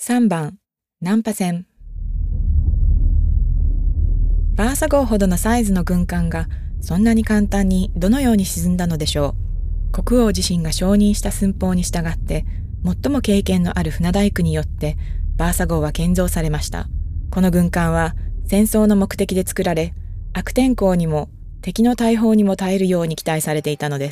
3番、難破船。バーサ号ほどのサイズの軍艦がそんなに簡単にどのように沈んだのでしょう。国王自身が承認した寸法に従って最も経験のある船大工によってバーサ号は建造されました。この軍艦は戦争の目的で作られ、悪天候にも敵の大砲にも耐えるように期待されていたのです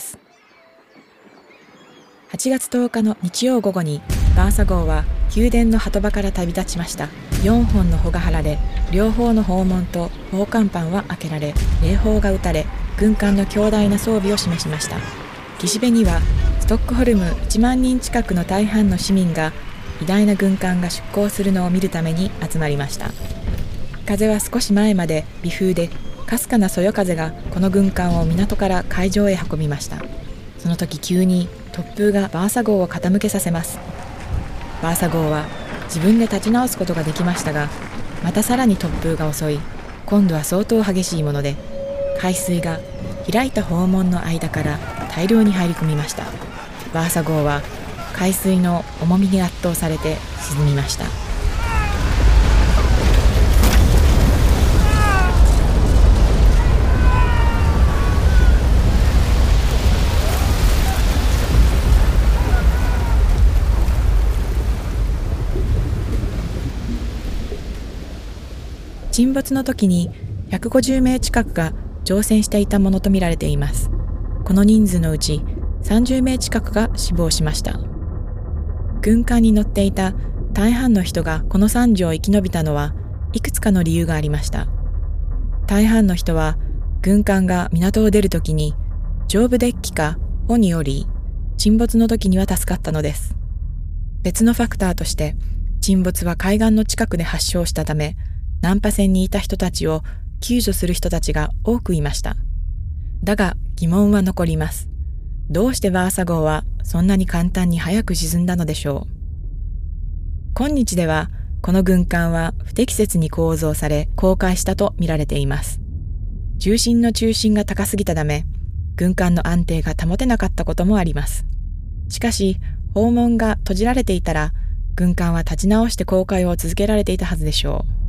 。8月10日の日曜午後にバーサ号は宮殿の鳩場から旅立ちました。4本の帆が張られ、両方の砲門と砲甲板は開けられ、礼砲が撃たれ、軍艦の強大な装備を示しました。岸辺にはストックホルム1万人近くの大半の市民が偉大な軍艦が出港するのを見るために集まりました。風は少し前まで微風で、かすかなそよ風がこの軍艦を港から海上へ運びました。その時急に突風がバーサ号を傾けさせます。バーサ号は自分で立ち直すことができましたが、またさらに突風が襲い、今度は相当激しいもので、海水が開いた砲門の間から大量に入り込みました。バーサ号は海水の重みに圧倒されて沈みました。沈没の時に150名近くが乗船していたものとみられています。この人数のうち30名近くが死亡しました。軍艦に乗っていた大半の人がこの惨事を生き延びたのはいくつかの理由がありました。大半の人は軍艦が港を出るときに上部デッキか帆により沈没の時には助かったのです。別のファクターとして沈没は海岸の近くで発症したため、難破船にいた人たちを救助する人たちが多くいました。だが疑問は残ります。どうしてバーサ号はそんなに簡単に早く沈んだのでしょう。今日ではこの軍艦は不適切に構造され航海したと見られています。重心の中心が高すぎたため、軍艦の安定が保てなかったこともあります。しかし、砲門が閉じられていたら、軍艦は立ち直して航海を続けられていたはずでしょう。